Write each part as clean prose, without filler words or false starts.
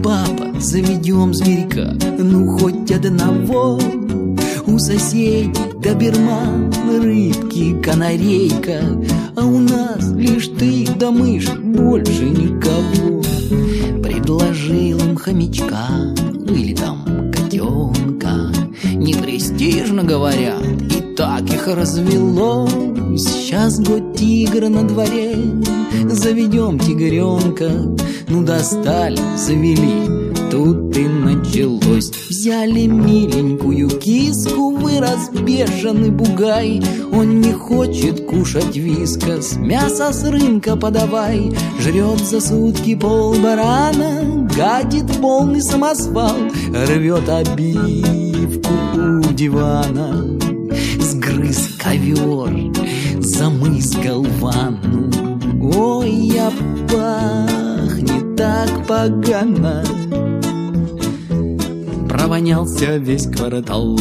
папа, заведем зверька, ну хоть одного. У соседей доберман, рыбки, канарейка, а у нас лишь ты да мышь, больше никого. Предложил им хомячка или там котенка, не престижно говорят, и так их развелось. Сейчас год тигра на дворе, заведем тигренка. Ну достали, завели, тут и началось. Взяли миленькую киску, вырос бешеный бугай. Он не хочет кушать вискас, мясо с рынка подавай. Жрет за сутки полбарана, гадит полный самосвал, рвет обивку у дивана. Сгрыз ковер, замызгал ванну. Ой, я пахнет так погано. Провонялся весь квартал.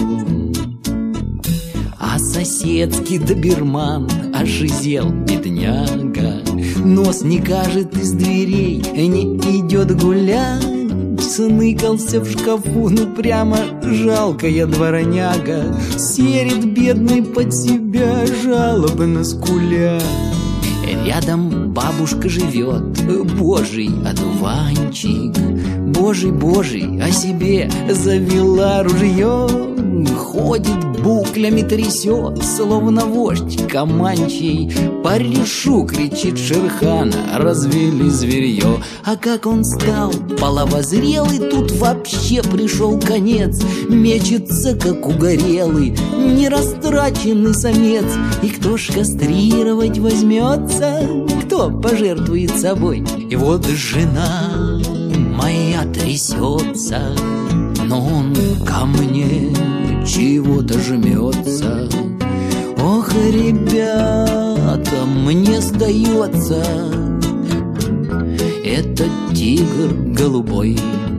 А соседский доберман ожизел, бедняга. Нос не кажет из дверей, не идет гулять. Сныкался в шкафу, ну прямо жалкая дворняга. Серит бедный под себя, жалобно скуля. Рядом бабушка живет, божий одуванчик. Божий, божий, о себе завела ружье. Ходит, буклями трясет, словно вождь Каманчей. Порешу, кричит Шерхана, развели зверье. А как он стал половозрелый, тут вообще пришел конец. Мечется, как угорелый, нерастраченный самец. И кто ж кастрировать возьмется, кто пожертвует собой? И вот жена моя трясется, но он ко мне чего-то жмется. Ох, ребята, мне сдается, это тигр голубой.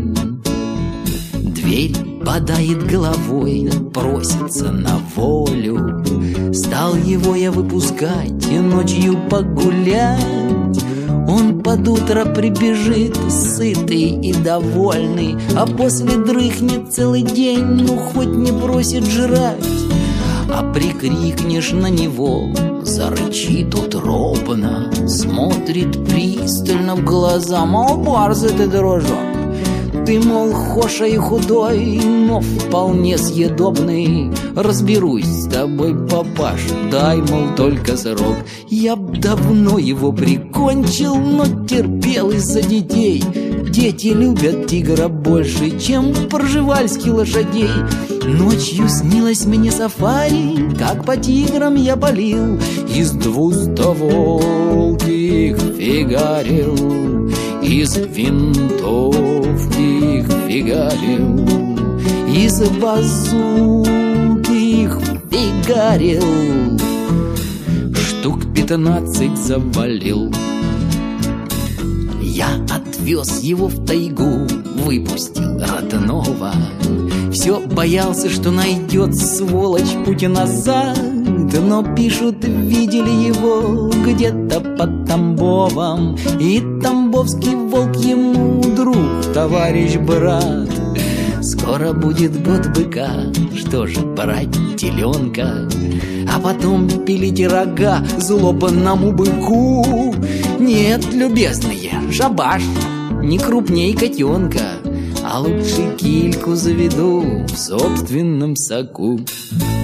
Дверь бодает головой, просится на волю. Стал его я выпускать и ночью погулять. Он под утро прибежит, сытый и довольный, а после дрыхнет целый день, ну хоть не бросит жрать. А прикрикнешь на него, зарычит утробно, смотрит пристально в глаза, мол, борзый ты, дружок. Ты, мол, хоша и худой, но вполне съедобный. Разберусь с тобой, папаш, дай, мол, только срок. Я б давно его прикончил, но терпел из-за детей. Дети любят тигра больше, чем пржевальских лошадей. Ночью снилось мне сафари, как по тиграм я палил, из двустволки их фигарил, из винтовки их фигарил, из базуки их фигарил, штук 15 завалил. Я отвез его в тайгу, выпустил родного. Все боялся, что найдет сволочь путь назад. Но пишут, видели его где-то под Тамбовом. И тамбовский волк ему друг, товарищ, брат. Скоро будет год быка, что же брать теленка, а потом пилить рога злобному быку. Нет, любезные, шабаш, не крупней котенка, а лучше кильку заведу в собственном соку.